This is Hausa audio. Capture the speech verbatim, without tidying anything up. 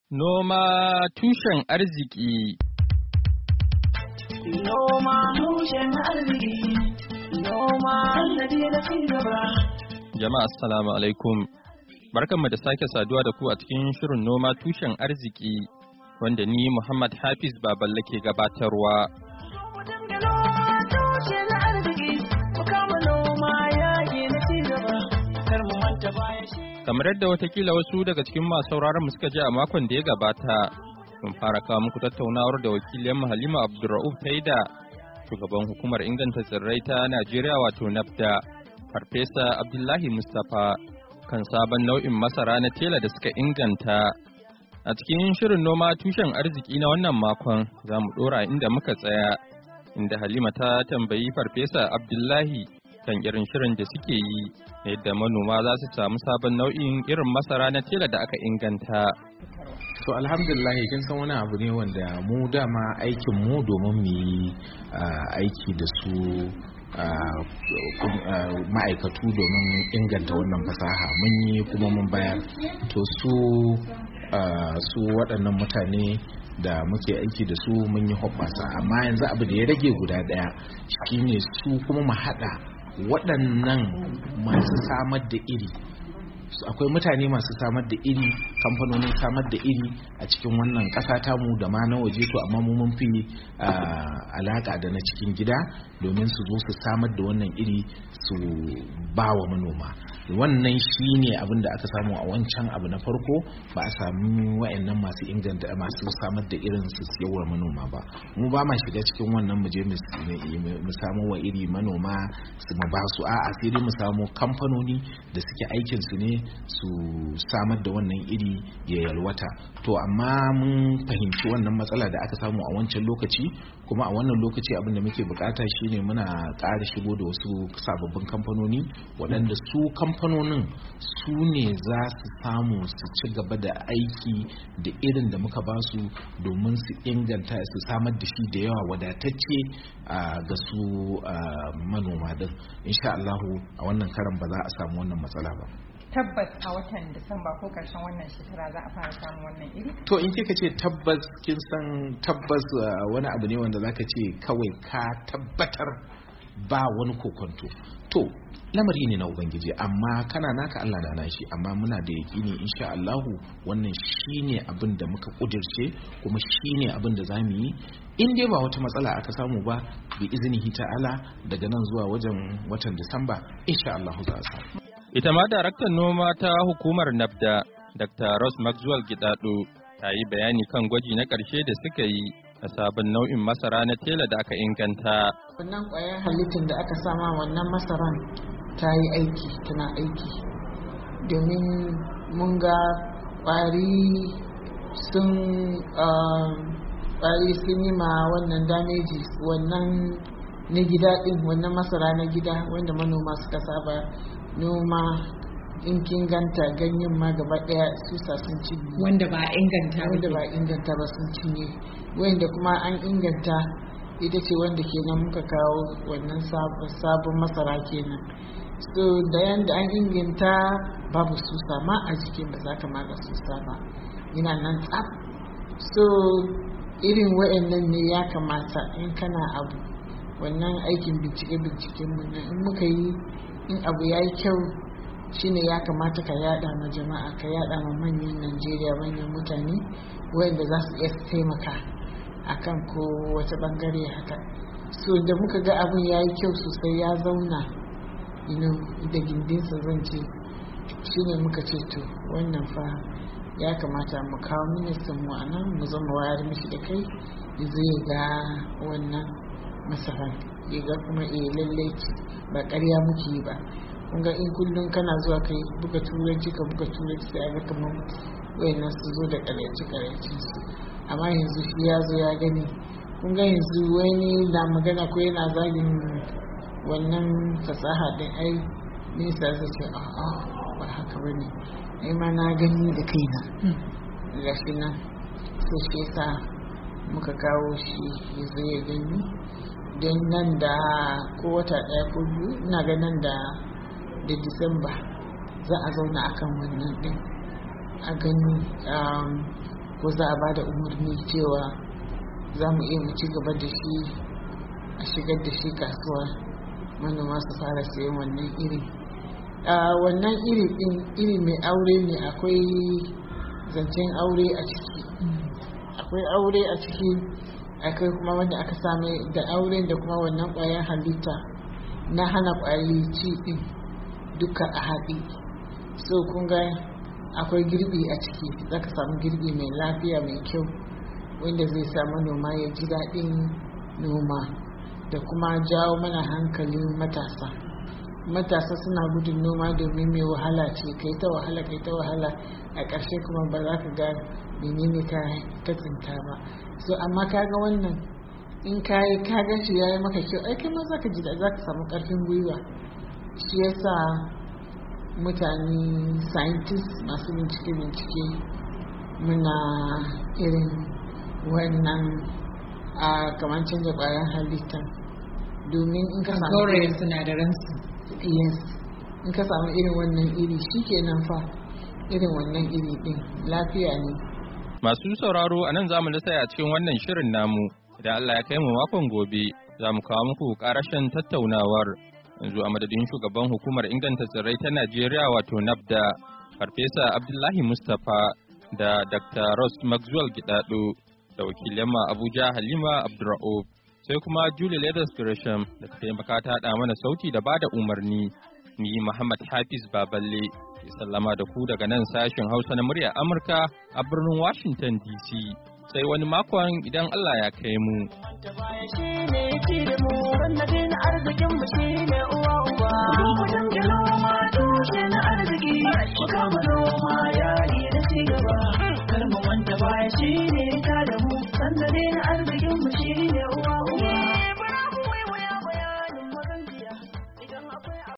Noma tushen arziki. Noma tushen arziki. Noma sannadi na cigaba. Jama'a assalamu alaikum. Barkanmu da sake saduwa da ku a cikin shirin noma tushen arziki wanda ni Muhammad Hafiz Baballe ke gabatarwa. Kamar yadda watakila wasu daga cikin masu sauraron mu suka ji a makon da ya gabata, mun fara kawo muku tattaunawar da wakilin Halima Abdulra'uf ta yi da shugaban hukumar inganta tsirrai ta Najeriya wato NAFDA, Farfesa Abdullahi Mustapha, kan sabon nau'in masara na tela da suka inganta. A cikin shirin noma tushen arziki na wannan makon za mu ɗora inda muka tsaya, inda Halima ta tambayi Farfesa Abdullahi kan irin shirin da suke yi yadda manoma za su samu sabon nau'in irin masara na tela da aka inganta. To alhamdulillah kin san wani abu ne wanda mu dama aikin mu domin mu yi aiki da su ma'aikatu domin inganta wannan fasaha mun yi kuma mun bayar. To su su waɗannan mutane da muke aiki da su mun yi hoɓɓasa, amma yanzu abu da ya rage guda ɗaya shine su kuma mu haɗa waɗannan masu samar da iri. Akwai mutane masu samar da iri, kamfanonin samar da iri a cikin wannan ƙasa tamu da ma na waje, to amma mu mun fi alaƙa da na cikin gida domin su zo su samar da wannan iri su ba wa manoma. Wannan shi ne abin da aka samu a wancan abu na farko, ba a sami wa'annan masu inganta masu samar da irin su siyarwa manoma ba. Mu ba ma shiga cikin wannan mu je mu samu wa iri manoma su mu ba su, a'a sai dai mu samu kamfanoni da suke aikin su ne su samar da wannan iri ya yalwata. To amma mun fahimci wannan matsala da aka samu a wancan lokaci, kuma a wannan lokaci abin da muke bukata shine muna ƙara shigo da wasu sababbin kamfanoni waɗanda su kamfanonin su ne za su samu su ci gaba da aiki da irin da muka ba su domin su inganta su samar da shi da yawa wadatacce ga su manoma din. Insha Allah a wannan karan ba za a samu wannan matsala ba. Tabbas a watan Disamba ko karshen wannan shekara za a fara samun wannan iri? To in kika ce tabbas, kin san tabbas wani abu ne wanda zaka ce kawai ka tabbatar ba wani kokonto. To lamari ne na Ubangiji, amma kana naka Allah na nashi, amma muna da yakini insha Allahu wannan shine abin da muka kudirce, kuma shine abin da zamu yi in dai ba wata matsala aka samu ba, bi iznihi ta'ala daga nan zuwa wajen watan Disamba insha Allahu za a samu. Ita ma daraktan noma ta hukumar NAFDA, Doctor Ross Maxwell Gidado, ta yi bayani kan gwaji na ƙarshe da suka yi a sabon nau'in masara na tela da aka inganta. Wannan ƙwayar halittar da aka sama wannan masaran ta yi aiki, tana aiki. Domin mun ga ƙwari sun ƙwari sun yi ma wannan dameji, wannan na gida ɗin, wannan masara na gida wanda manoma suka saba noma. In kin ganta ganyen ma gaba daya susa sun cinye, wanda ba inganta wanda ba inganta ba sun cinye, wanda kuma an inganta ita ce wanda kenan muka kawo wannan sabon masara kenan. So da yanda an inganta babu susa ma a jikin, ba za ka ma ga susa ba, yana nan tsaf. So irin wayannan ne ya kamata in kana abu wannan aikin bincike binciken mu in muka yi, in abu ya yi kyau shine ya kamata ka yada ma jama'a, ka yada ma manyan Najeriya, manyan mutane wanda za su iya taimaka akan ko wata bangare haka. So da muka ga abin ya yi kyau sosai, ya zauna da gindinsa zan ce, shine muka ce to wannan fa ya kamata mu kawo ministan mu a nan mu zama wayar mishi da kai, zai ga wannan masarar ya ga kuma eh lallai ba ƙarya muke yi ba. Kun ga in kullum kana zuwa kai buga turanci ka buga turanci sai a ga kamar wayannan su zo da ƙaryaci ƙaryacin su, amma yanzu shi ya zo ya gani. Kun ga yanzu wani na magana ko yana zagin wannan fasaha din, ai minista zai ce a'a ba haka bane, ai ma na gani da kaina gashi nan. Sai shi yasa muka kawo shi ya zo ya gani, don nan da ko wata ɗaya ko biyu ina ga nan da da Disamba za a zauna akan wannan din, a gani ko za a ba da umarni cewa za mu iya mu ci gaba da shi a shigar da shi kasuwa manoma su fara sayan wannan iri. Wannan iri din iri mai aure ne, akwai zancen aure a ciki, akwai aure a ciki akwai kuma wanda aka same da auren da kuma wannan ƙwayar halitta na hana ƙwayoyi ci din duka a haɗi. So kun ga akwai girbi a ciki, za ka samu girbi mai lafiya mai kyau wanda zai sa manoma ya ji daɗin noma da kuma jawo mana hankalin matasa. Matasa suna gudun noma domin mai wahala ce, kai ta wahala kai ta wahala a ƙarshe kuma ba za ka ga menene ka tsinta ba. So amma kaga wannan in ka yi ka gan shi yayi maka kyau, ai kai ma za ka ji da za ka samu ƙarfin gwiwa. Shi yasa mutane scientists masu bincike bincike muna irin wannan a kamar canza ƙwayar halitta domin in ka samu gaurayen sinadaran su. Yes, in ka samu irin wannan iri shikenan fa irin wannan iri din lafiya ne. Masu sauraro a nan za mu lissa a cikin wannan shirin namu, idan Allah ya kai mu makon gobe za mu kawo muku ƙarashin tattaunawar. Yanzu a madadin shugaban hukumar inganta tsirrai ta Najeriya wato NAFDA, Farfesa Abdullahi Mustapha da Doctor Ross Maxwell Gidado da wakilin Abuja Halima Abdurra'uf, sai kuma Julie Leathers Gresham da ta taimaka ta haɗa mana sauti da bada umarni. Ni Muhammad Hafiz Baballe ke sallama da ku daga nan sashen Hausa na muryar Amurka a birnin Washington D C. Sai wani makon idan Allah ya kai mu. Arzikin mu shine uwa uba. Mu dinga noma tushe na arziki. Mu kama noma yayi da cigaba. Kar mu manta baya shine ta da mu. Sannadin arzikin mu shine uwa.